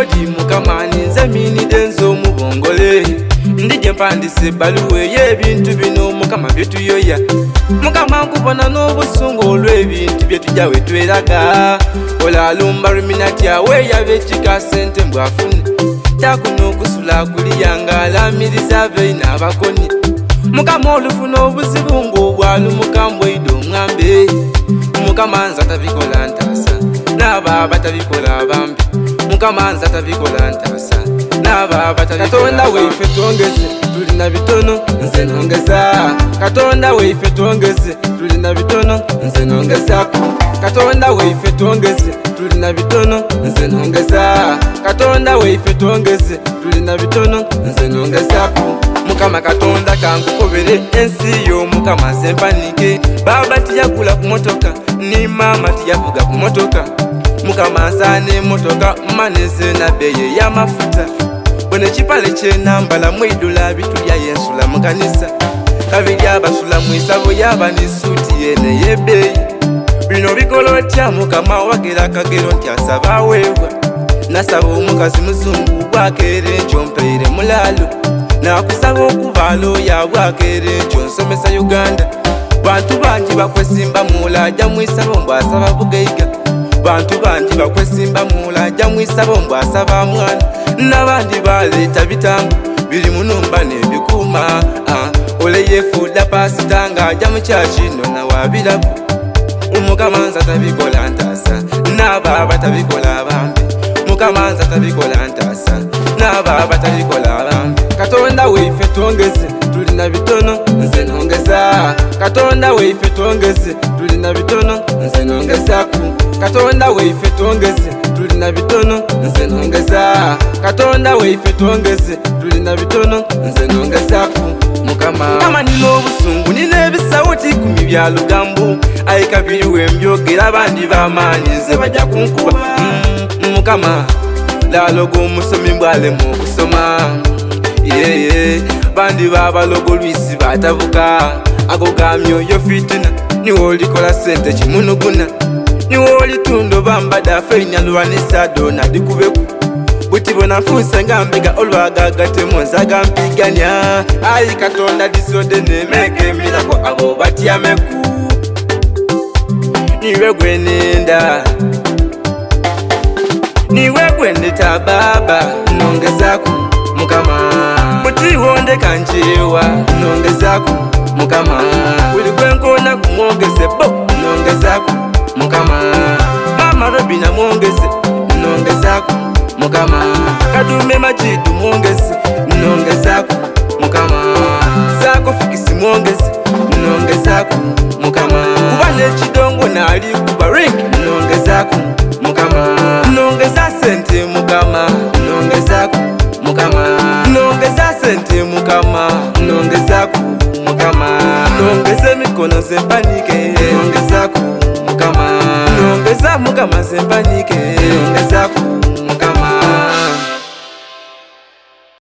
kodi mukama ninze mini denzo mubongole ndije mpandise baluwe y'ebintu bino mukama byetuyoya mukama nkubona n'obusungu olw'ebintu byetujja wetweraga olalumba ruminati awe yabekika sente mbwafune takuno okusula kuliyanga alamiriza abeyi n'abakoni mukama olufuna obuzibu ng'obwalumuka ido ngambe mukama nza tabikola ntasa n'aba batabikola bambi mukama nza tabikola ntasa n'aba batabikola katonda weife twongeze tulina bitono nze nongeza katonda weife twongeze tulina bitono nze nongezaku katonda weife twongeze tulina bitono nze nongeza katonda weife twongeze tulina bitono nze nongezaku mukama katonda kankukobere ensi yo mukama sempanike baba tiyagula ku motoka ni mama tiyavuga ku motoka mukama nsane motoka maneze na beye ya mafuta bone chipale chenambala mwidula bitu ya yensula mukanisa kabiri abasula mwisabo yaba ni suti yene yebeyi bino bikolo tya mukama wagera kagero ntyasaba wewa nasaba omukazi muzungu bwakere njompeire mulalo nakusaba okuvalo yabwakere njonsomesa Uganda bantu banji bakwesimba mulaja mwisabo mbasaba bugeiga bantu banji bakwesimba mulaja mwisabo mbasaba mwana n'abandi baleta bitambo biri munumba nebikuma oleye fuda pasitanga ajja muchachi nona wabirabu umukama nza tabikola ntasa n'aba batabikola bambi mukama nza tabikola ntasa n'aba batabikola bambi katonda weife twongeze tulina bitono nze nongeza katonda weife twongeze tulina bitono nze nongezaku katonda weife twongeze tulina bitono nze nongeza katonda weife twongeze tulina bitono nze nongezaku mukama kama nino obusungu nina ebisawuti ku mibyalo gambu ayi kabiri wembyogera abandi bamaanyi nze bajja kunkuba mukama lalogo omusomi mbwale mu kusoma bandi babalogo lwisi batavuka ago gamyoyo fitina niwo olikola sente kimunuguna niwo olitundo bambada feinyalwanisa dona dikubeku butibona nfunse ngambega olwagagatemo nzagampiganya ayi katonda disonde nemeke mirako abo batyameku niwe gwenenda niwe gwendeta baba nongezaku mukama mutiwonde kanjewa nongezaku mukama buli gwenkona kumwongeze bo nongezaku mukama mama robina mwongeze nongezaku mukama kadume majidu mwongeze nongezaku mukama zako fikisi mwongeze nongezaku mukama kubane chidongo nali kubaring nongezaku mukama nongeza sente mukama nongezaku mukama nongeza sente mukama nongezaku mukama nongeze mikono sempanike nongezaku mukama nongeza mukama sempanike nongezaku